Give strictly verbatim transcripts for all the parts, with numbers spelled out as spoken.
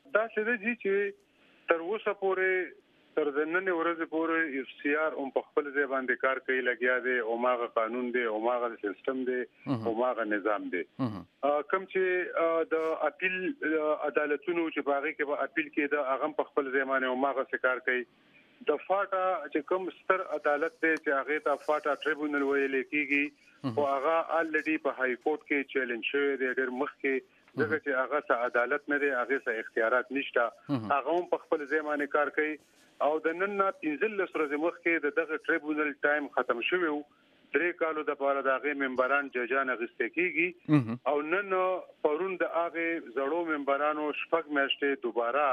دا څه دي چې تر اوسه پورې تر نن ورځې پورې اف سی آر هم په خپل ځای باندې کار کوي لګیا دی او ماغه قانون دی او ماغه سیستم دی او ماغه نظام دی کوم چې د اپیل عدالتونو چې باغې کې به اپیل کې د اغم په خپل ځای باندې او ماغه کار کوي د فاټا چې کوم ستر عدالت دی چې هغه ته فاټا ټریبونل ویل کېږي او هغه الریډي په های کورټ کې چیلنج شوی دی ډېر مخکې دغه چې هغه څه عدالت نه دی هغه څه اختیارات نشته هغه هم په خپل ځای باندې کار کوي او د نن نه پنځه ورځې مخکې دغه ټریبونل ټایم ختم شوی و درې کالو د پاره دغه ممبران ججان غسته کیږي او نن پرون د هغه زړو ممبرانو شپږ میاشتې دوباره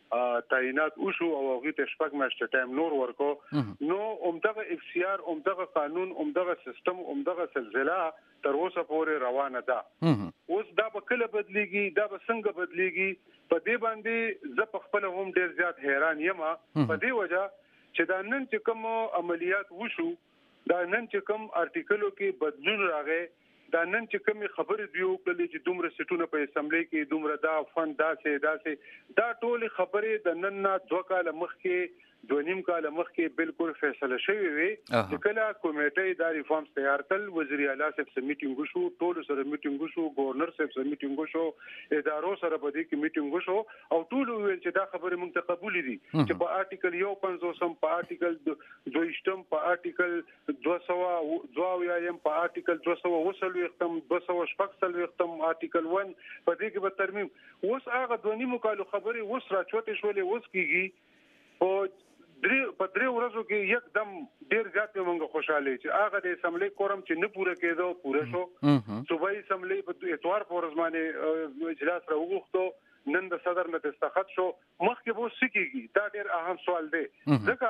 تعینات وشو او هغه ته شپږ میاشتې ټایم نور ورکو نو اومدغه اف سی آر اومدغه قانون اومدغه سیستم اومدغه سلسله تر اوسه پورې روانه ده اوس دا به کله بدليږي دا به څنګه بدليږي په دې باندې ز په خپل هم ډیر زیات حیران یم په دې وجہ چې دا نن چې کوم عملیات وشو دا نن چې کوم ارټیکلو کې بدلون راغی دا نن چې کوم خبرې دیو کلی چې دومره سټونه په اسمبلی کې دومره دا فند داسې داسې دا ټول خبرې د نن نه دوه کال مخکې دوه نیم کال مخکې بالکل فیصله شوی وي چې کله کمیټې د ریفارمز تیار کړ وزیر اعلی صاحب سره میټینګ وشو ټول سره میټینګ وشو گورنر صاحب سره میټینګ وشو ادارو سره په دې کې میټینګ وشو او ټول ویل چې دا خبره موږ ته قبول دي چې په آرټیکل یو پنځوسم په آرټیکل دویشتم په آرټیکل دوه سوه دوه یم په آرټیکل دوه سوه وسلوختم دوه سوه شپږ سلوختم آرټیکل ون په دې کې به ترمیم اوس هغه دوه نیمو کالو خبره اوس راچوتې شولې اوس کیږي او درې په درې ورځو کې یکدم ډیر زیات موږ خوشاله چې هغه د اسمبلی کورم چې نه پوره کېدو پوره شو صوبایي اسمبلی په اتوار په ورځ باندې اجلاس راوغوښتو نن د صدر نه دستخط شو مخکې به سکیږي دا ډیر اهم سوال دی ځکه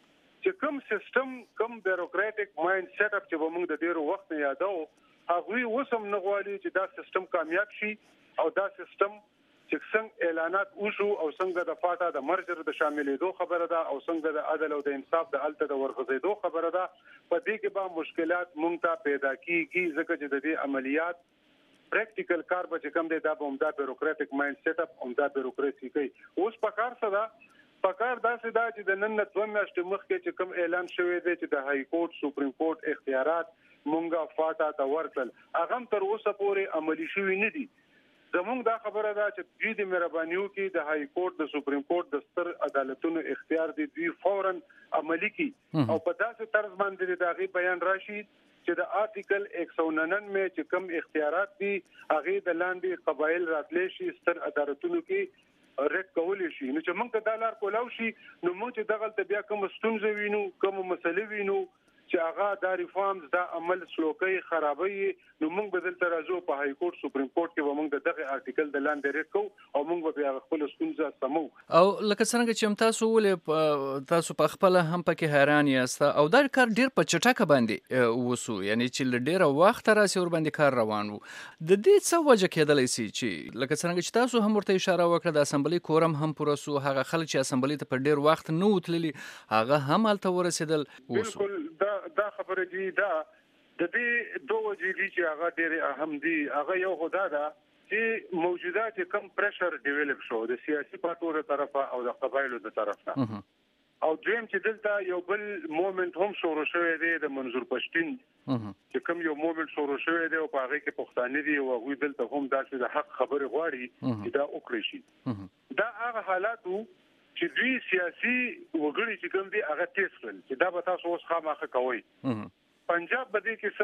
چې کوم سیستم کوم بیوروکراټک مایند سیټ اپ چې موږ د ډیرو وخت نه یادو هغه وسم نه غواړي چې دا سیستم کامیاب شي او دا سیستم چې څنګه اعلانات وشو او څنګه د فاټا د مرجر د شاملېدو خبره ده او څنګه د عدل او د انصاف د الته د ورغزېدو خبره ده په دې کې به مشکلات مونږ ته پیدا کیږي ځکه چې د دې عملیات پریکټیکل کار به کوم دی دا به عمده بیوروکراټک مایند سیټ اپ عمده بیوروکراسي کوي اوس په کار سره په کار داسې دا چې د نن نه دوه میاشتې مخکې چې کوم اعلان شوی دی چې د های کورټ سپریم کورټ اختیارات مونږه فاټا ته ورکړل هغه تر اوسه پورې عملي شوی نه دي زموږ دا خبره ده چې دوی د مهربانيو کې د های کورټ د سپریم کورټ د ستر عدالتونو اختیار دي دوی فورا عملي کی او په داسې طرز باندې دغه بیان راشي چې د آرټیکل ایک سو ننانوے چې کوم اختیارات دي هغه د لاندې قبایل راتلې شي ستر عدالتونو کې ریټ کول شي نو چې موږ ته د لار کولاو شي نو موږ چې دغه ته بیا کوم ستونزې وینو کوم مسلې وینو چې هغه د ریفارمز د عمل سلوکي خرابوي نو موږ بدل ترازو په های کورټ سپریم کورټ کې موږ دغه آرټیکل د لاندې ریټ کو او موږ به خپل ستونزه سمو او لکه څنګه چې تاسو ولې تاسو په خپل هم پکې حیران یاست او دا کار ډیر په چټکه باندې وسو یعنی چې ډیر وخت راسي ور باندې کار روان وو د دې څه وجه کېدلای شي چې لکه څنګه چې تاسو هم ورته اشاره وکړه د اسمبلی کورم هم پرسو هغه خلک چې اسمبلی ته په ډیر وخت نه وتللی هغه هم الته ورسېدل وسو بالکل دا دا خبره دی دا د دې دوه وجې دي چې هغه ډېر اهم دي هغه یو خدا دا چې موجودات کم پریشر ډیولپ شو د سیاسي پارټو طرفه او د قبایلو د طرفه او دویم چې دلته یو بل مومنت هم شروع شوی دی د منظور پښتين چې کوم یو مومنت شروع شوی دی او په هغه کې پښتانه دي او هغه دلته هم داسې د حق خبره غواړي چې دا وکړي شي دا هغه حالاتو چې دوی سیاسي وګړي چې کوم دي هغه تیز کړل چې دا به تاسو اوس خامخا کوي پنجاب بده کې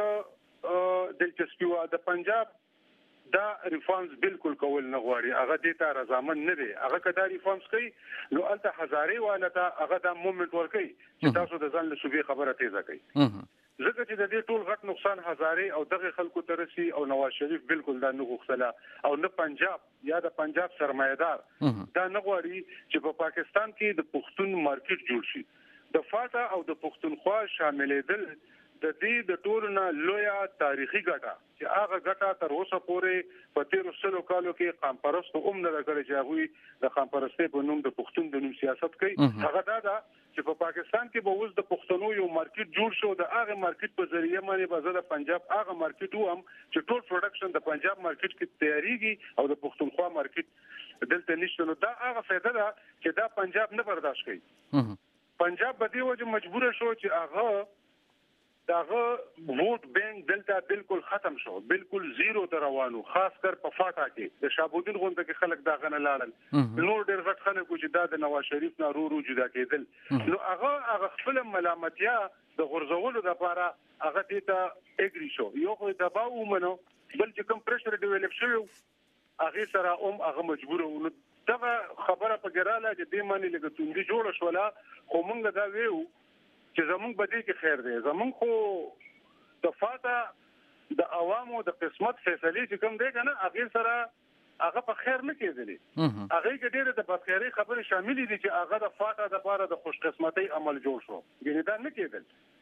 څه دلچسپي و د پنجاب دا ریفارمز بالکل کول نه غواړي هغه د تا رضامن نه دی هغه کدا ریفارمز کوي نو الته هزارې والته هغه د مومنت ور کوي چې تاسو د ځان له صوبې خبره تیزه کوي ځکه چې د دې ټول غټ نقصان هزارې او دغه خلکو ترسي او نواز شریف بالکل دا نه غوښتله او نه پنجاب یا د پنجاب سرمایدار دا نه غواړي چې په پاکستان کې د پښتون مارکیټ جوړ شي د فاټا او د پښتونخوا شاملېدل د دې د ټولنه لویا تاریخي ګټه چې هغه ګټه تر اوسه پورې په تیر سلو کالو کې قامپرستو هم نه کړی چې هغه د قامپرستۍ په نوم د پښتون د نوم سیاست کوي هغه دا ده چې په پاکستان کې به اوس د پښتنو یو مارکیټ جوړ شو د هغه مارکیټ په ذریعہ باندې به زه د پنجاب هغه مارکیټ وم چې ټول پروډکشن د پنجاب مارکیټ کې تیاریږي او د پښتونخوا مارکیټ دلته نشته نو دا هغه فائدہ ده چې دا پنجاب نه برداشت کوي پنجاب به دی وجه مجبور شو چې هغه داغه ووټ بینک دلته بالکل ختم شو بالکل زیرو ته روانو خاص کر په فاټا کې د شابودین غونډه کې خلک داغه نه لاړل نور ډېر غټ خلک چې دا د نواز شریف نه رو رو جدا کېدل نو هغه هغه خپل ملامتیا د غرزولو لپاره هغه دې ته اګری شو یو خو دباو ومنو بل چې کوم پرشر ډیولپ شو هغه سره هم هغه مجبور و دا خبره په ګراله چې دې معنی لګه توندي جوړ شولا خو مونږ دا ویو چې زمونږ بدی کې خیر دی زمونږ خو د فاته د عوامو د قسمت فیصله چې کوم دی کنه هغه سره هغه په خیر نه کېدلی هغه کې ډېر د بدخیري خبره شامل دي چې هغه د فاته د لپاره د خوش قسمتۍ عمل جوړ شو ګینه دا نه کېدل